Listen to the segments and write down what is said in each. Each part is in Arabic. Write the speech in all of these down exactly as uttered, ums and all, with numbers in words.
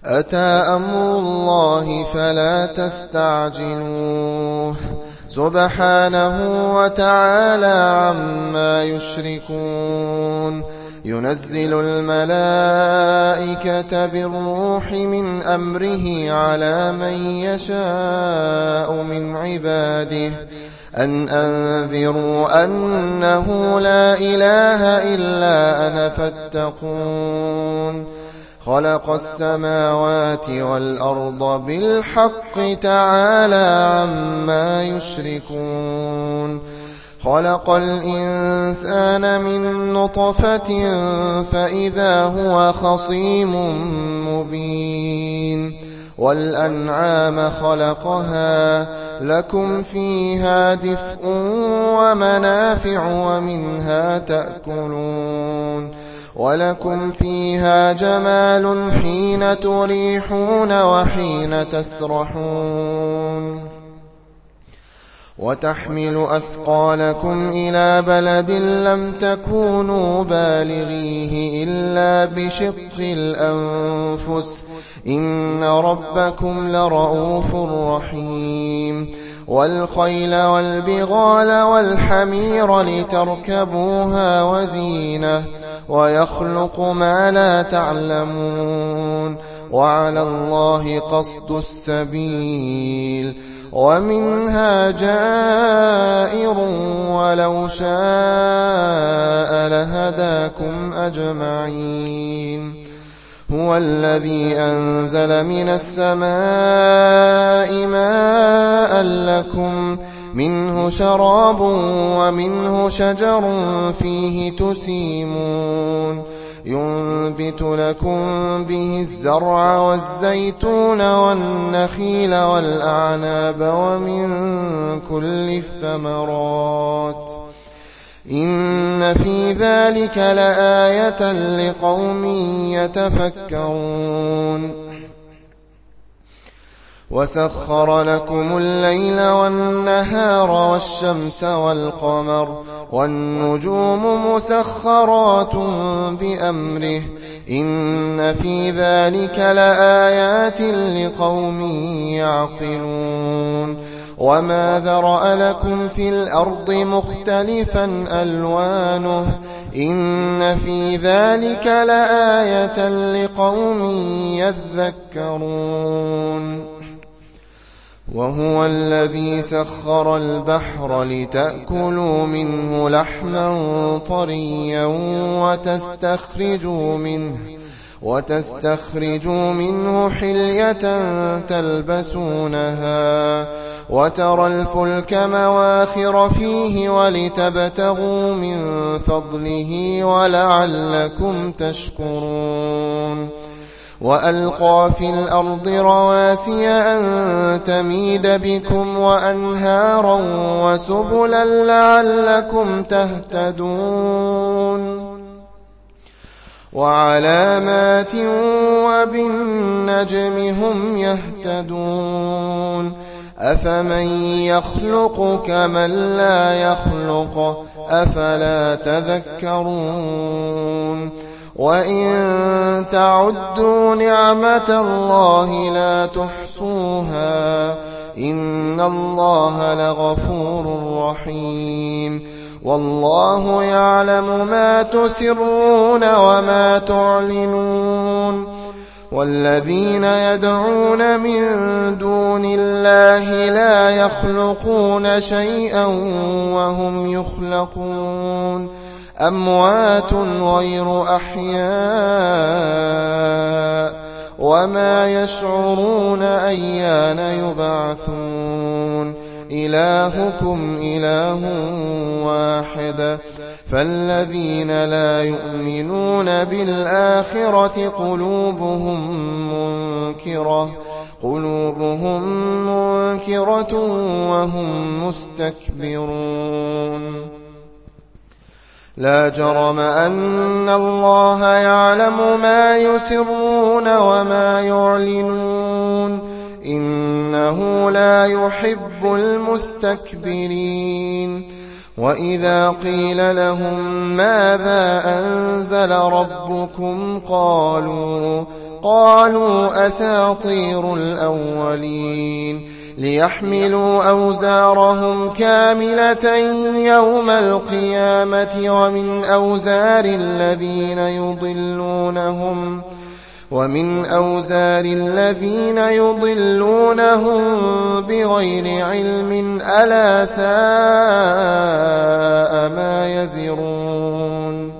أتى أمر الله فلا تستعجلوه سبحانه وتعالى عما يشركون ينزل الملائكة بالروح من أمره على من يشاء من عباده أن أنذروا أنه لا إله إلا أنا فاتقون خلق السماوات والأرض بالحق تعالى عما يشركون خلق الإنسان من نطفة فإذا هو خصيم مبين والأنعام خلقها لكم فيها دفء ومنافع ومنها تأكلون ولكم فيها جمال حين تريحون وحين تسرحون وتحمل أثقالكم إلى بلد لم تكونوا بالغيه إلا بشق الأنفس إن ربكم لرؤوف رحيم والخيل والبغال والحمير لتركبوها وزينة ويخلق ما لا تعلمون وعلى الله قصد السبيل ومنها جائر ولو شاء لهداكم أجمعين هو الذي أنزل من السماء ماء لكم منه شراب ومنه شجر فيه تسيمون ينبت لكم به الزرع والزيتون والنخيل والأعناب ومن كل الثمرات إن في ذلك لآية لقوم يتفكرون وسخر لكم الليل والنهار والشمس والقمر والنجوم مسخرات بأمره إن في ذلك لآيات لقوم يعقلون وما ذرأ لكم في الأرض مختلفا ألوانه إن في ذلك لآية لقوم يذكرون وهو الذي سخر البحر لتأكلوا منه لحما طريا وتستخرجوا منه وتستخرجوا منه حلية تلبسونها وترى الفلك مواخر فيه ولتبتغوا من فضله ولعلكم تشكرون وألقى في الأرض رواسي أن تميد بكم وأنهارا وسبلا لعلكم تهتدون وعلامات وبالنجم هم يهتدون أفمن يخلق كمن لا يخلق أفلا تذكرون وإن تعدوا نعمة الله لا تحصوها إن الله لغفور رحيم والله يعلم ما تسرون وما تعلنون والذين يدعون من دون الله لا يخلقون شيئا وهم يخلقون أموات غير أحياء وما يشعرون أيان يبعثون إلهكم إله واحد فالذين لا يؤمنون بالآخرة قلوبهم منكرة قلوبهم منكرة وهم مستكبرون لا جرم أن الله يعلم ما يسرون وما يعلنون إنه لا يحب المستكبرين وإذا قيل لهم ماذا أنزل ربكم قالوا قالوا أساطير الأولين ليحملوا أوزارهم كاملة يوم القيامة ومن أوزار الذين يضلونهم ومن أوزار الذين يضلونهم بغير علم ألا ساء ما يزرون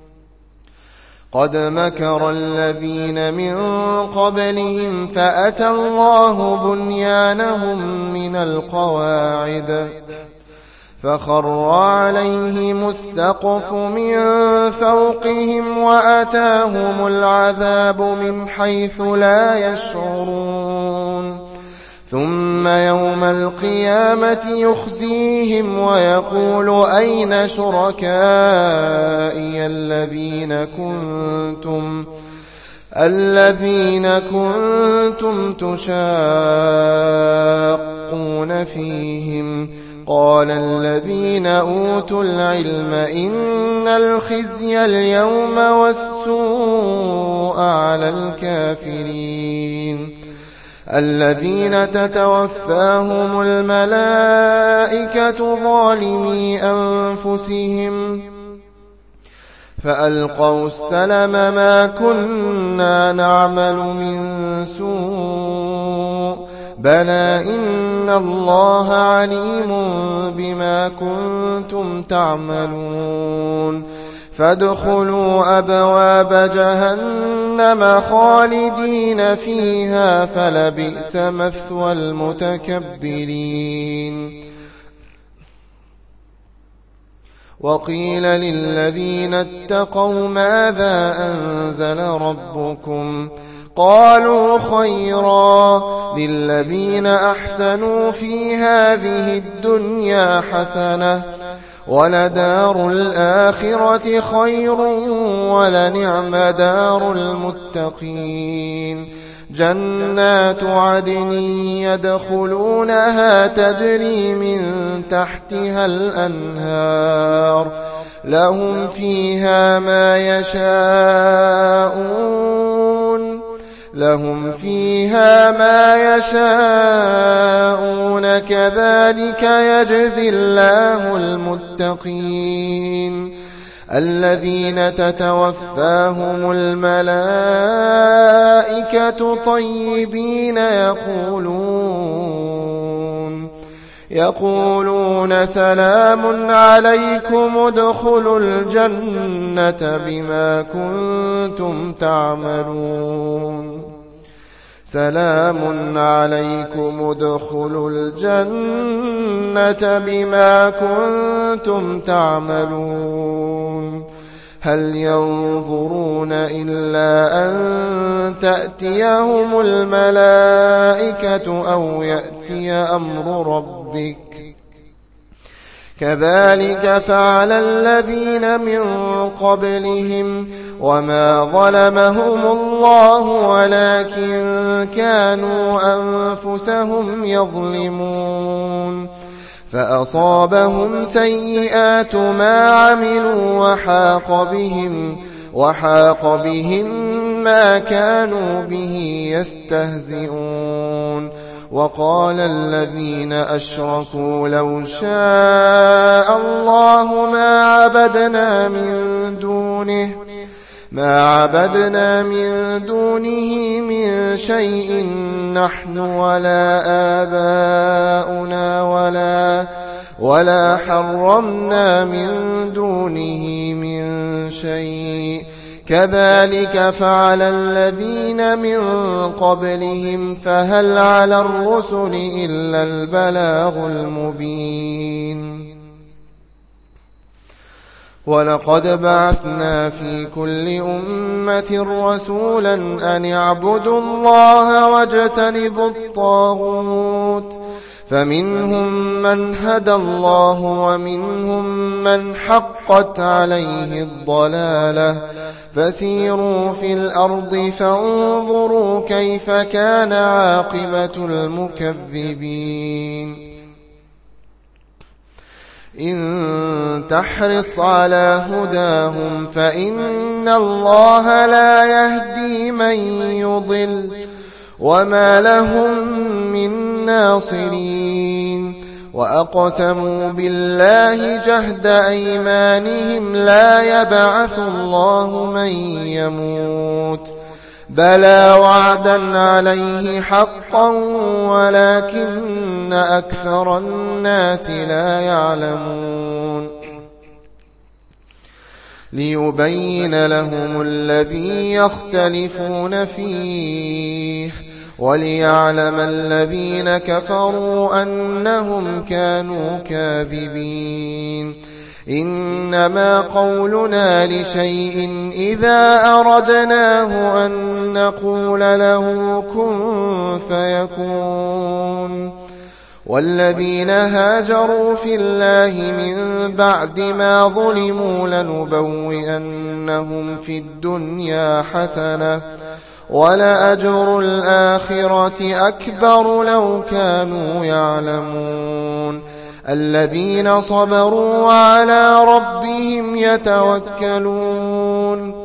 قد مكر الذين من قبلهم فأتى الله بنيانهم من القواعد فخر عليهم السقف من فوقهم وأتاهم العذاب من حيث لا يشعرون ثم يوم القيامة يخزيهم ويقول أين شركائي الذين كنتم الذين كنتم تشاقون فيهم قال الذين أوتوا العلم إن الخزي اليوم والسوء على الكافرين الذين تتوفاهم الملائكة ظالمي أنفسهم فألقوا السلم ما كنا نعمل من سوء بلى إن الله عليم بما كنتم تعملون فادخلوا أبواب جهنم خالدين فيها فلبئس مثوى المتكبرين وقيل للذين اتقوا ماذا أنزل ربكم قالوا خيرا للذين أحسنوا في هذه الدنيا حسنة ولدار الآخرة خير ولنعم دار المتقين جنات عدن يدخلونها تجري من تحتها الأنهار لهم فيها ما يشاءون لهم فيها ما يشاءون كذلك يجزي الله المتقين الذين تتوفاهم الملائكة طيبين يقولون يقولون سلام عليكم ادخلوا الجنة بما كنتم تعملون سلام عليكم ادخلوا الجنة بما كنتم تعملون هل ينظرون إلا أن تأتيهم الملائكة أو يأتي أمر ربك كذلك فعل الذين من قبلهم وما ظلمهم الله ولكن كانوا أنفسهم يظلمون فأصابهم سيئات ما عملوا وحاق بهم وحاق بهم ما كانوا به يستهزئون وقال الذين أشركوا لو شاء الله ما عبدنا من دونه ما عبدنا من دونه من شيء نحن ولا آباؤنا ولا ولا حرمنا من دونه من شيء كذلك فعل الذين من قبلهم فهل على الرسل إلا البلاغ المبين ولقد بعثنا في كل أمة رسولا أن اعبدوا الله واجتنبوا الطاغوت فمنهم من هدى الله ومنهم من حقت عليه الضلالة فسيروا في الأرض فانظروا كيف كان عاقبة المكذبين إن تحرص على هداهم فإن الله لا يهدي من يضل وما لهم من ناصرين وأقسموا بالله جهد أيمانهم لا يبعث الله من يموت بلى وعدا عليه حقا ولكن أكثر الناس لا يعلمون ليبين لهم الذي يختلفون فيه وليعلم الذين كفروا أنهم كانوا كاذبين إنما قولنا لشيء إذا أردناه أن نقول له كن فيكون والذين هاجروا في الله من بعد ما ظلموا لنبوئنهم في الدنيا حسنة ولأجر الآخرة أكبر لو كانوا يعلمون الذين صبروا وعلى ربهم يتوكلون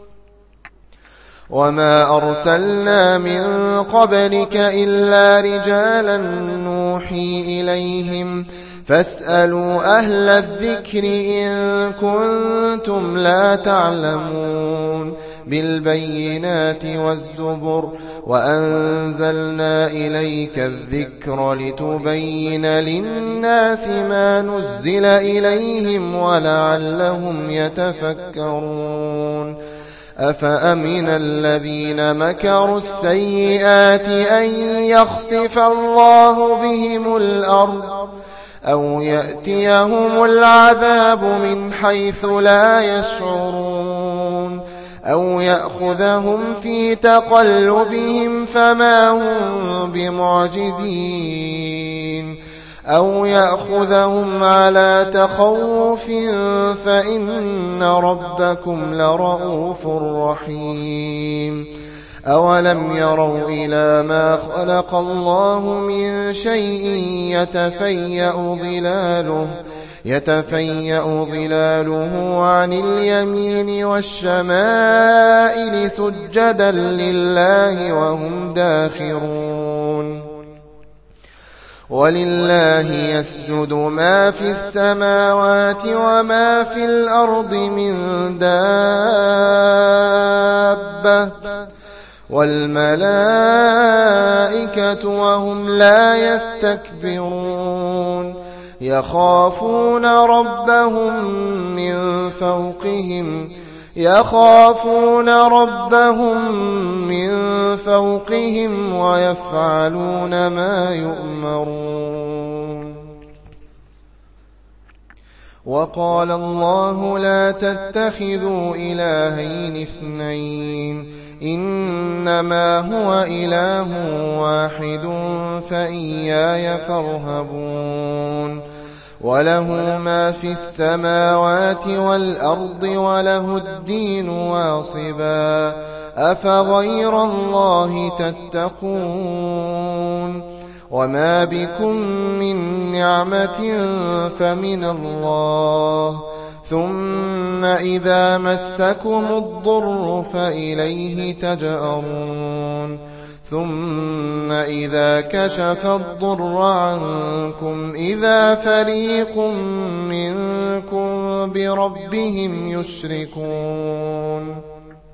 وما أرسلنا من قبلك إلا رجالا نوحي إليهم فاسألوا أهل الذكر إن كنتم لا تعلمون بالبينات والزبر وأنزلنا إليك الذكر لتبين للناس ما نزل إليهم ولعلهم يتفكرون أفأمن الذين مكروا السيئات أن يخسف الله بهم الأرض أو يأتيهم العذاب من حيث لا يشعرون أو يأخذهم في تقلبهم فما هم بمعجزين أو يأخذهم على تخوف فإن ربكم لرؤوف رحيم أولم يروا إلى ما خلق الله من شيء يتفيأ ظلاله يتفيأ ظلاله عن اليمين والشمائل سجدا لله وهم داخرون ولله يسجد ما في السماوات وما في الأرض من دابة والملائكة وهم لا يستكبرون يخافون ربهم من فوقهم يخافون ربهم من فوقهم ويفعلون ما يؤمرون وقال الله لا تتخذوا إلهين اثنين إنما هو إله واحد فإياي فارهبون وله ما في السماوات والأرض وله الدين واصبا أفغير الله تتقون وما بكم من نعمة فمن الله ثم إذا مسكم الضر فإليه تجأرون ثم إذا كشف الضر عنكم إذا فريق منكم بربهم يشركون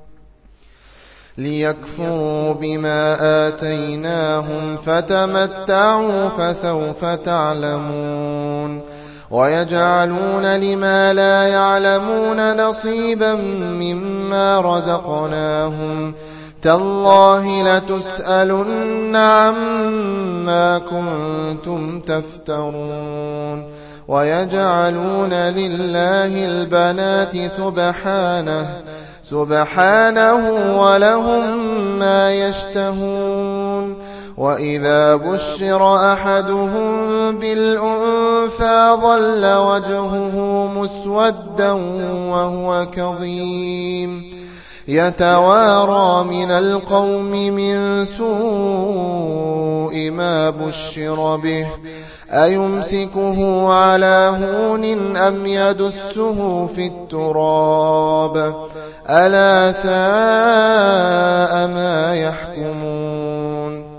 ليكفروا بما آتيناهم فتمتعوا فسوف تعلمون ويجعلون لما لا يعلمون نصيبا مما رزقناهم تالله لتسألن عما كنتم تفترون ويجعلون لله البنات سبحانه سبحانه ولهم ما يشتهون وإذا بشر أحدهم بالأنثى ظل وجهه مسودا وهو كظيم يتوارى من القوم من سوء ما بشر به أيمسكه على هون أم يدسه في التراب ألا ساء ما يحكمون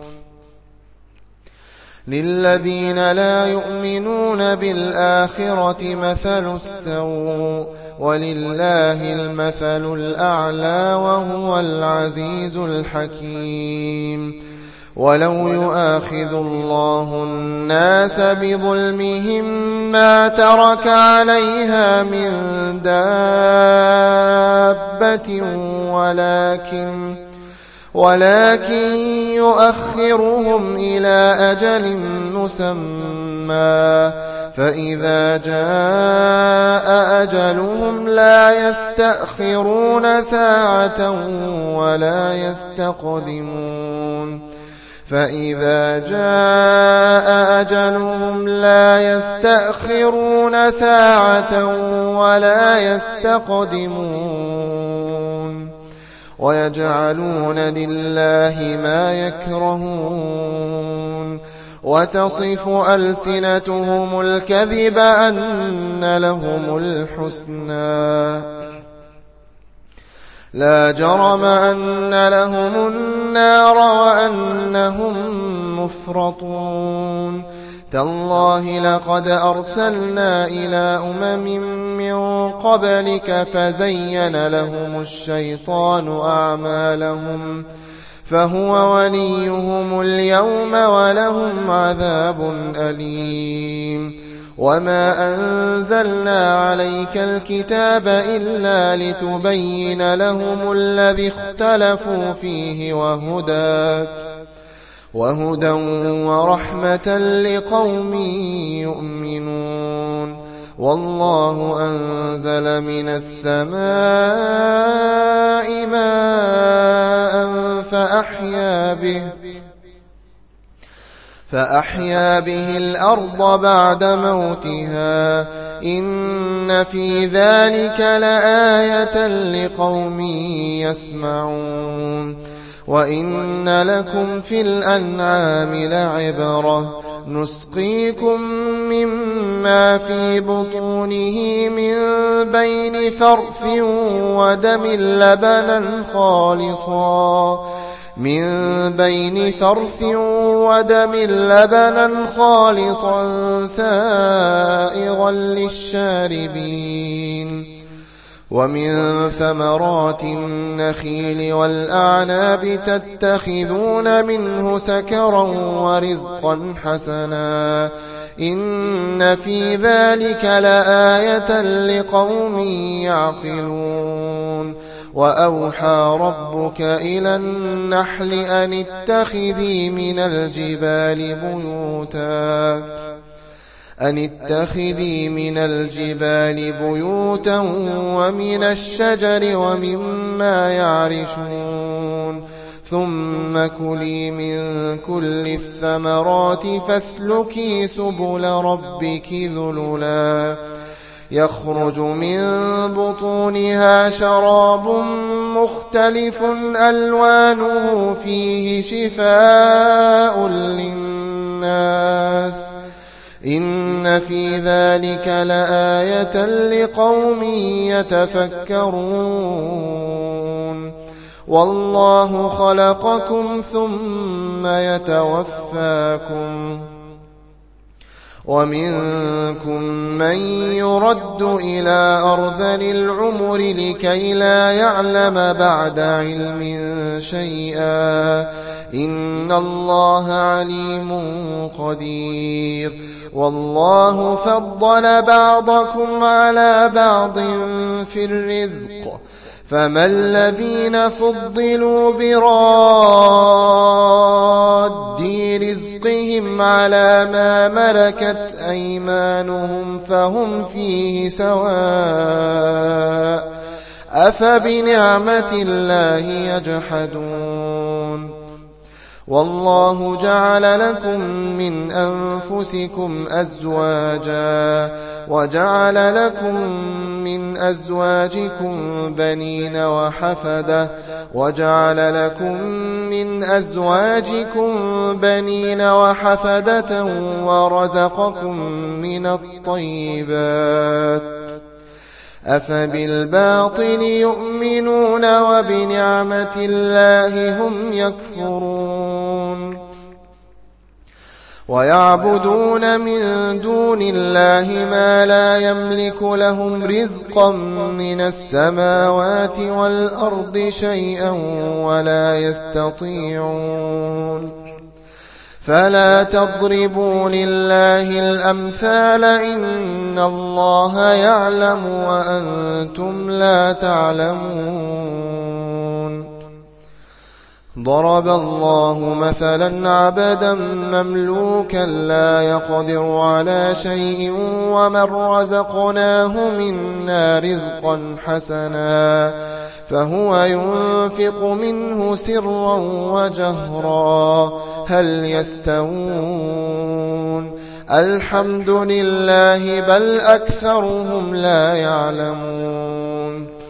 للذين لا يؤمنون بالآخرة مثل السوء ولله المثل الأعلى وهو العزيز الحكيم ولو يؤاخذ الله الناس بظلمهم ما ترك عليها من دابة ولكن ولكن يؤخرهم إلى أجل مسمى فإذا جاء أجلهم لا يستأخرون ساعة ولا يستقدمون فإذا جاء أجلهم لا يستأخرون ساعة ولا يستقدمون ويجعلون لله ما يكرهون وتصف ألسنتهم الكذب أن لهم الحسنى لا جرم أن لهم النار وأنهم مفرطون تالله لقد أرسلنا إلى أمم من قبلك فزين لهم الشيطان أعمالهم فهو وليهم اليوم ولهم عذاب أليم وما أنزلنا عليك الكتاب إلا لتبين لهم الذي اختلفوا فيه وهدى وهدى ورحمة لقوم يؤمنون والله أنزل من السماء ماء فأحيا به فأحيا به الأرض بعد موتها إن في ذلك لآية لقوم يسمعون وإن لكم في الأنعام لعبرة نسقيكم مما في بطونه من بين فرث ودم لبنا خالصا من بين فرث ودم لبنا خالصا سائغا للشاربين ومن ثمرات النخيل والأعناب تتخذون منه سكرا ورزقا حسنا إن في ذلك لآية لقوم يعقلون وأوحى ربك إلى النحل أن اتخذي من الجبال بيوتا أن اتخذي من الجبال بيوتا ومن الشجر ومما يعرشون ثم كلي من كل الثمرات فاسلكي سبل ربك ذللا يخرج من بطونها شراب مختلف ألوانه فيه شفاء للناس إن في ذلك لآية لقوم يتفكرون والله خلقكم ثم يتوفاكم ومنكم من يرد إلى أرذل العمر لكي لا يعلم بعد علم شيئا إن الله عليم قدير والله فضل بعضكم على بعض في الرزق فما الذين فضلوا براد رزقهم على ما ملكت أيمانهم فهم فيه سواء أفبنعمة الله يجحدون والله جعل لكم من أنفسكم أزواجا وجعل لكم من أزواجكم بنين وحفدة وجعل لكم من أزواجكم بنين وحفدة ورزقكم من الطيبات أفبالباطل يؤمنون وبنعمة الله هم يكفرون ويعبدون من دون الله ما لا يملك لهم رزقا من السماوات والأرض شيئا ولا يستطيعون فلا تضربوا لله الأمثال إن الله يعلم وأنتم لا تعلمون ضرب الله مثلا عبدا مملوكا لا يقدر على شيء ومن رزقناه منا رزقا حسنا فهو ينفق منه سرا وجهرا هل يستوون الحمد لله بل أكثرهم لا يعلمون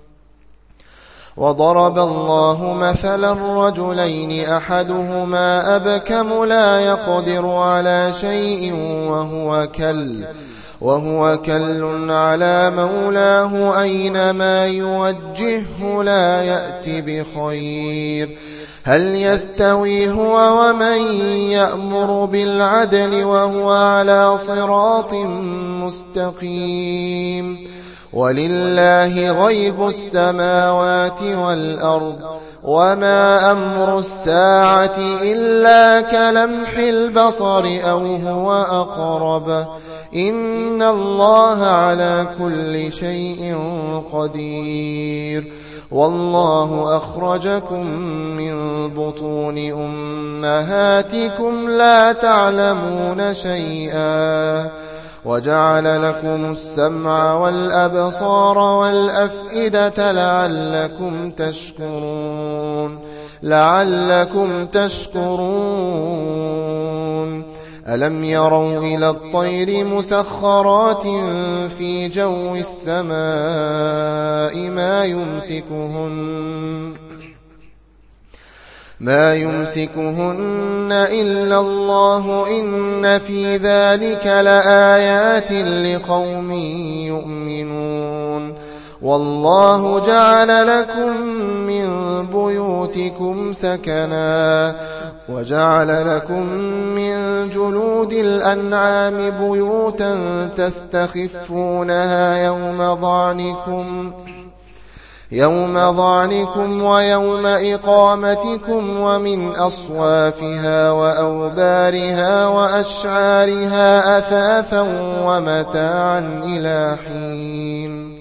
وضرب الله مثلا رجلين أحدهما أبكم لا يقدر على شيء وهو كل وهو كل على مولاه أينما يوجهه لا يأتي بخير هل يستوي هو ومن يأمر بالعدل وهو على صراط مستقيم ولله غيب السماوات والأرض وما أمر الساعة إلا كلمح البصر أو هو أقرب إن الله على كل شيء قدير والله أخرجكم من بطون أمهاتكم لا تعلمون شيئا وجعل لكم السمع والأبصار والأفئدة لعلكم تشكرون لعلكم تشكرون ألم يروا إلى الطير مسخرات في جو السماء ما يمسكهن ما يمسكهن إلا الله إن في ذلك لآيات لقوم يؤمنون والله جعل لكم من بيوتكم سكنا وجعل لكم من جلود الأنعام بيوتا تستخفونها يوم ظعنكم يوم ظعنكم ويوم إقامتكم ومن أصوافها وأوبارها وأشعارها أثاثا ومتاعا إلى حين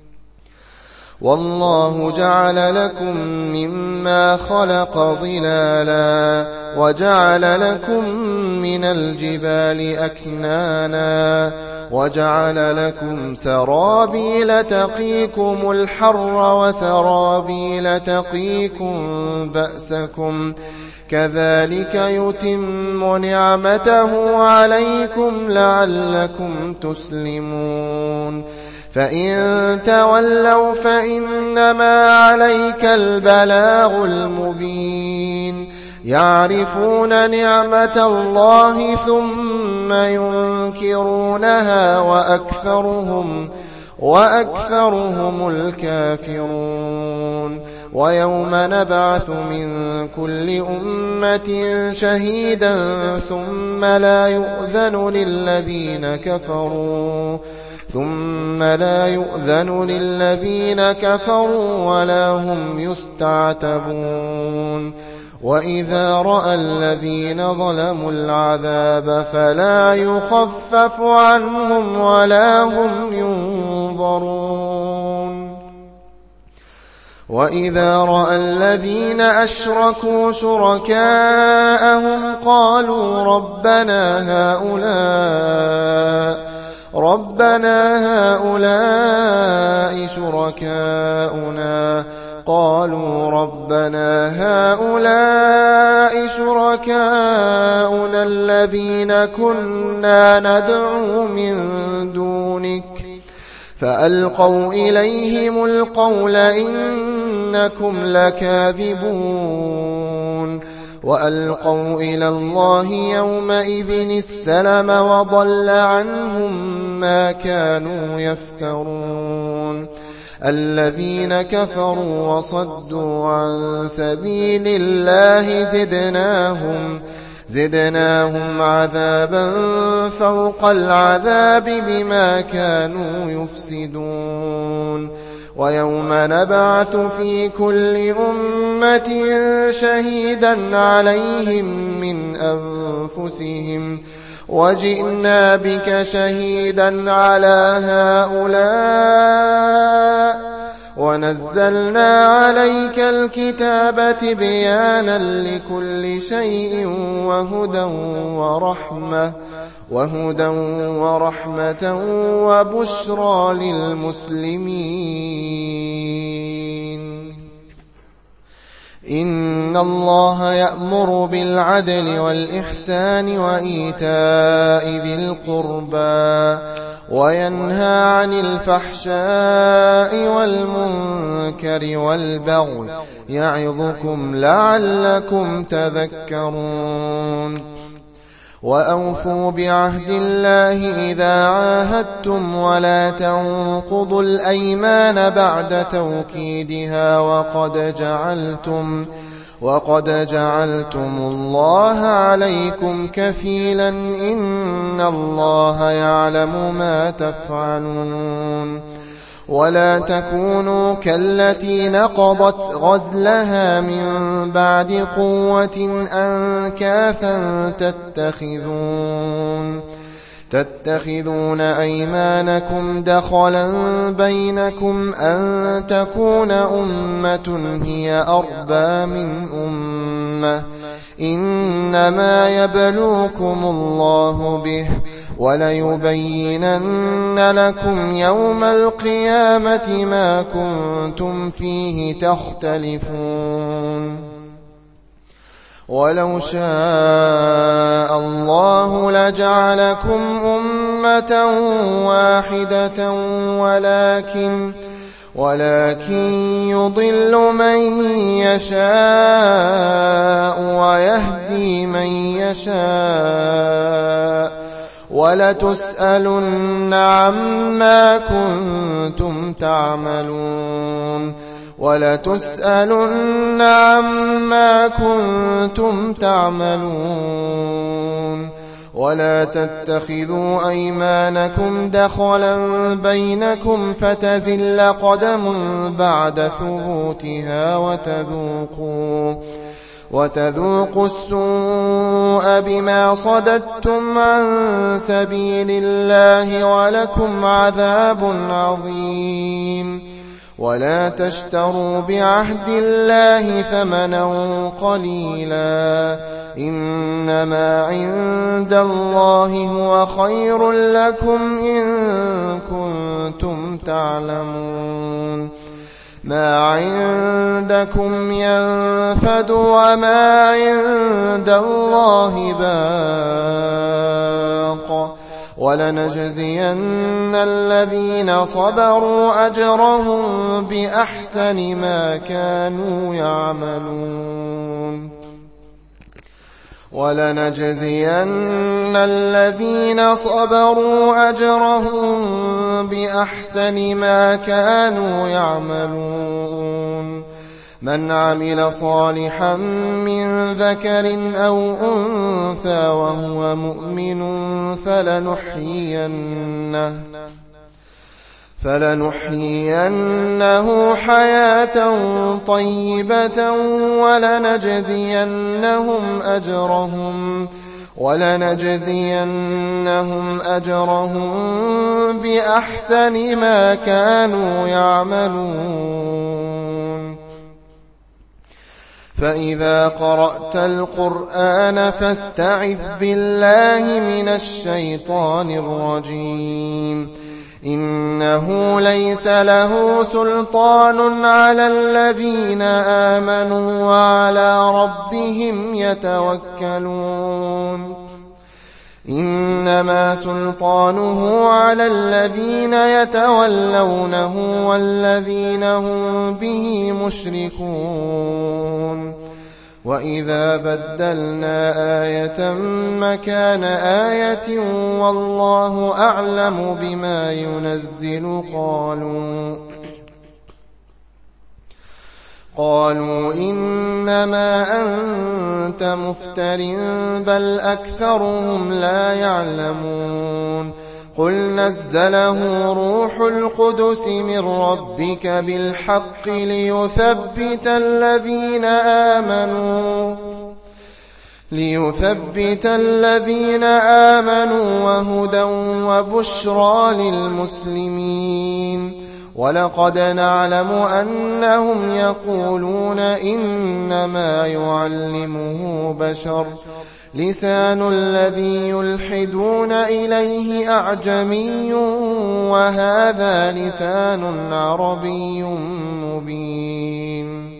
والله جعل لكم مما خلق ظلالا وجعل لكم من الجبال أكنانا وجعل لكم سرابيل تقيكم الحر وسرابيل تقيكم بأسكم كذلك يتم نعمته عليكم لعلكم تسلمون فإن تولوا فإنما عليك البلاغ المبين يعرفون نعمة الله ثم ينكرونها وأكثرهم وأكثرهم الكافرون ويوم نبعث من كل أمة شهيدا ثم لا يؤذن للذين كفروا ثم لا يؤذن للذين كفروا ولا هم يستعتبون وإذا رأى الذين ظلموا العذاب فلا يخفف عنهم ولا هم ينظرون وإذا رأى الذين أشركوا شركاءهم قالوا ربنا هؤلاء ربنا هؤلاء شركاؤنا قالوا ربنا هؤلاء شركاؤنا الذين كنا ندعو من دونك فألقوا إليهم القول إن إنكم لكاذبون وألقوا إلى الله يومئذ السلم وضل عنهم ما كانوا يفترون الذين كفروا وصدوا عن سبيل الله زدناهم زدناهم عذابا فوق العذاب بما كانوا يفسدون ويوم نبعث في كل أمة شهيدا عليهم من أنفسهم وجئنا بك شهيدا على هؤلاء ونزلنا عليك الكتاب تبيانا لكل شيء وهدى ورحمة وهدى ورحمة وبشرى للمسلمين إن الله يأمر بالعدل والإحسان وإيتاء ذي القربى وينهى عن الفحشاء والمنكر والبغي يعظكم لعلكم تذكرون وأوفوا بعهد الله إذا عاهدتم ولا تنقضوا الأيمان بعد توكيدها وقد جعلتم وقد جعلتم الله عليكم كفيلا إن الله يعلم ما تفعلون ولا تكونوا كالتي نقضت غزلها من بعد قوة أنكاثا تتخذون تتخذون أيمانكم دخلا بينكم أن تكون أمة هي أربى من أمة إنما يبلوكم الله به وليبينن لكم يوم القيامة ما كنتم فيه تختلفون ولو شاء الله لجعلكم أمة واحدة ولكن ولكن يضل من يشاء ويهدي من يشاء ولتسألن عما كنتم تعملون ولتسألن عما كنتم تعملون ولا تتخذوا أيمانكم دخلا بينكم فتزل قدم بعد ثبوتها وتذوقوا وتذوقوا السوء بما صددتم عن سبيل الله ولكم عذاب عظيم ولا تشتروا بعهد الله ثمنا قليلا إنما عند الله هو خير لكم إن كنتم تعلمون ما عندكم ينفد وما عند الله باق ولنجزين الذين صبروا أجرهم بأحسن ما كانوا يعملون ولنجزين الذين صبروا أجرهم بأحسن ما كانوا يعملون من عمل صالحا من ذكر أو أنثى وهو مؤمن فلنحيينه فلنحيينه حياة طيبة ولنجزينهم أجرهم ولنجزينهم أجرهم بأحسن ما كانوا يعملون فإذا قرأت القرآن فاستعذ بالله من الشيطان الرجيم إنه ليس له سلطان على الذين آمنوا وعلى ربهم يتوكلون إنما سلطانه على الذين يتولونه والذين هم به مشركون وإذا بدلنا آية مكان آية والله أعلم بما ينزل قالوا قالوا إنما أنت مفتر بل أكثرهم لا يعلمون قل نزله روح القدس من ربك بالحق ليثبت الذين آمنوا ليثبت الذين آمنوا وهدى وبشرى للمسلمين ولقد نعلم أنهم يقولون إنما يعلمه بشر لسان الذي يلحدون إليه أعجمي وهذا لسان عربي مبين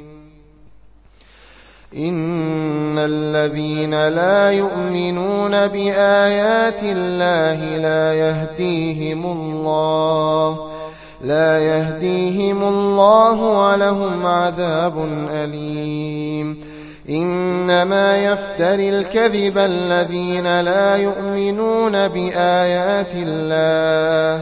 إن الذين لا يؤمنون بآيات الله لا يهديهم الله لا يهديهم الله ولهم عذاب أليم إنما يفتري الكذب الذين لا يؤمنون بآيات الله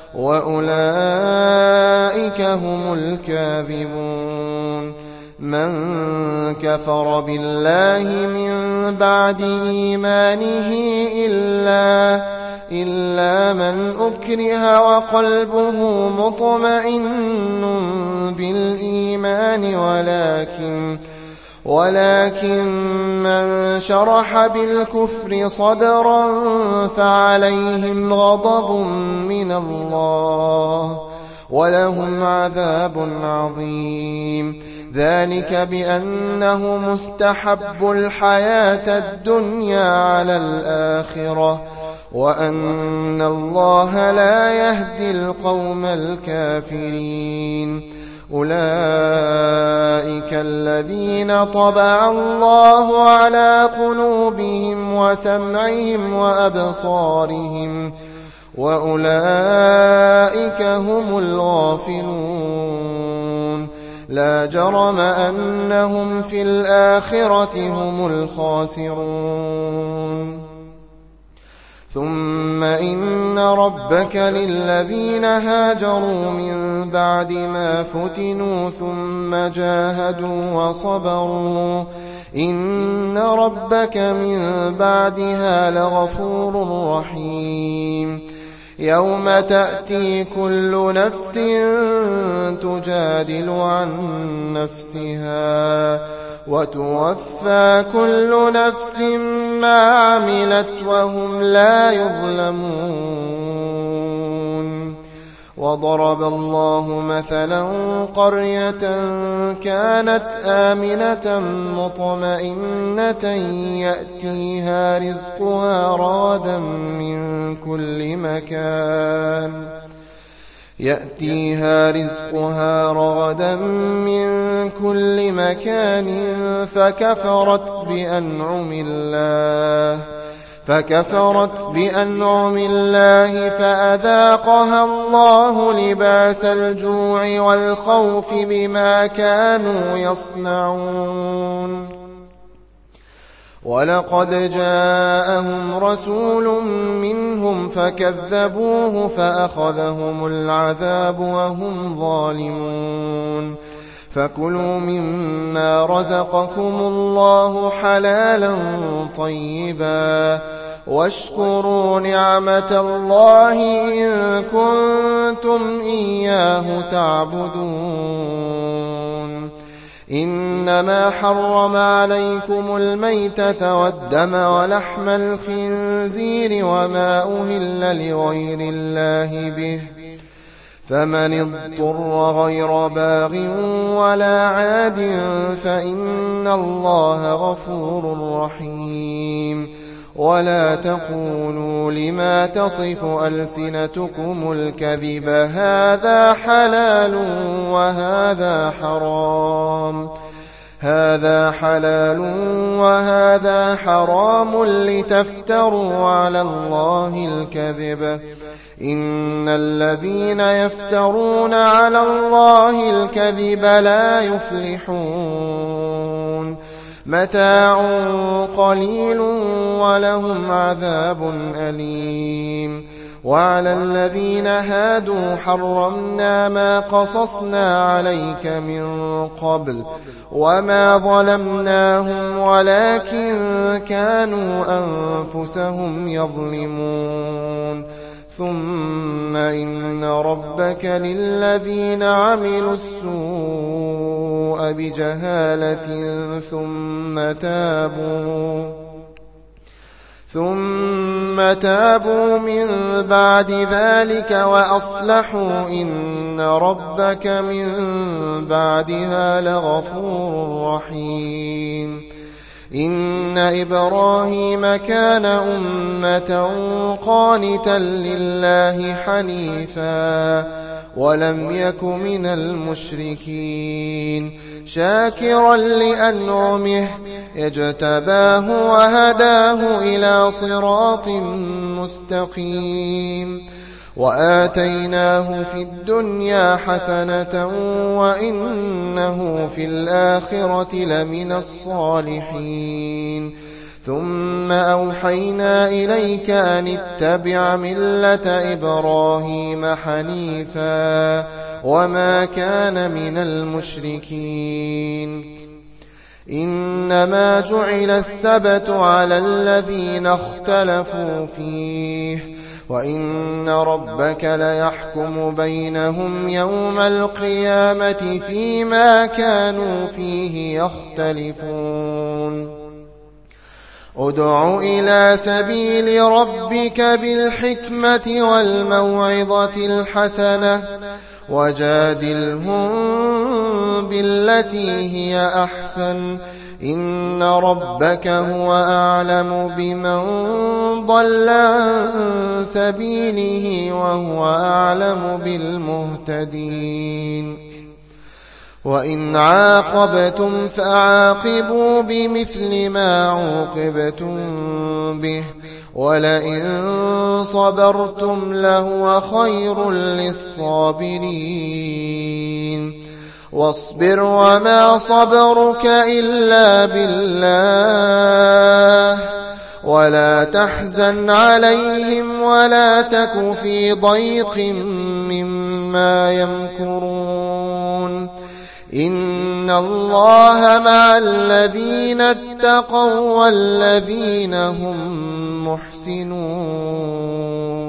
وأولئك هم الكاذبون من كفر بالله من بعد إيمانه إلا إلا من أكره وقلبه مطمئن بالإيمان ولكن ولكن من شرح بالكفر صدرا فعليهم غضب من الله ولهم عذاب عظيم ذلك بأنه مستحب الحياة الدنيا على الآخرة وأن الله لا يهدي القوم الكافرين أولئك الذين طبع الله على قلوبهم وسمعهم وأبصارهم وأولئك هم الغافلون لا جرم أنهم في الآخرة هم الخاسرون ثم إن ربك للذين هاجروا من بعد ما فتنوا ثم جاهدوا وصبروا إن ربك من بعدها لغفور رحيم يوم تأتي كل نفس تجادل عن نفسها وتوفى كل نفس ما عملت وهم لا يظلمون وضرب الله مثلا قرية كانت آمنة مطمئنة يأتيها رزقها رغدا من كل مكان يأتيها رزقها رغدا من كل مكان فكفرت بأنعم الله فكفرت بأنعم الله فأذاقها الله لباس الجوع والخوف بما كانوا يصنعون ولقد جاءهم رسول منهم فكذبوه فأخذهم العذاب وهم ظالمون فكلوا مما رزقكم الله حلالا طيبا واشكروا نعمة الله إن كنتم إياه تعبدون إنما حرم عليكم الميتة والدم ولحم الخنزير وما أهل لغير الله به فمن اضطر غير باغ ولا عاد فإن الله غفور رحيم ولا تقولوا لما تصف ألسنتكم الكذب هذا حلال وهذا حرام هذا حلال وهذا حرام لتفتروا على الله الكذب إن الذين يفترون على الله الكذب لا يفلحون متاع قليل ولهم عذاب أليم وعلى الذين هادوا حرمنا ما قصصنا عليك من قبل وما ظلمناهم ولكن كانوا أنفسهم يظلمون ثم إن ربك للذين عملوا السوء بجهالة ثم تابوا ثم تابوا من بعد ذلك وأصلحوا إن ربك من بعدها لغفور رحيم إن إبراهيم كان أمة قانتا لله حنيفا ولم يك من المشركين شاكرا لأنعمه اجتباه وهداه إلى صراط مستقيم وآتيناه في الدنيا حسنة وإنه في الآخرة لمن الصالحين ثم أوحينا إليك أن اتبع ملة إبراهيم حنيفا وما كان من المشركين إنما جعل السبت على الذين اختلفوا فيه وإن ربك ليحكم بينهم يوم القيامة فيما كانوا فيه يختلفون ادع إلى سبيل ربك بالحكمة والموعظة الحسنة وجادلهم بالتي هي أحسن إن ربك هو أعلم بمن ضل عن سبيله وهو أعلم بالمهتدين وإن عاقبتم فعاقبوا بمثل ما عوقبتم به ولئن صبرتم لهو خير للصابرين واصبر وما صبرك إلا بالله ولا تحزن عليهم ولا تك في ضيق مما يمكرون إن الله مع الذين اتقوا والذين هم محسنون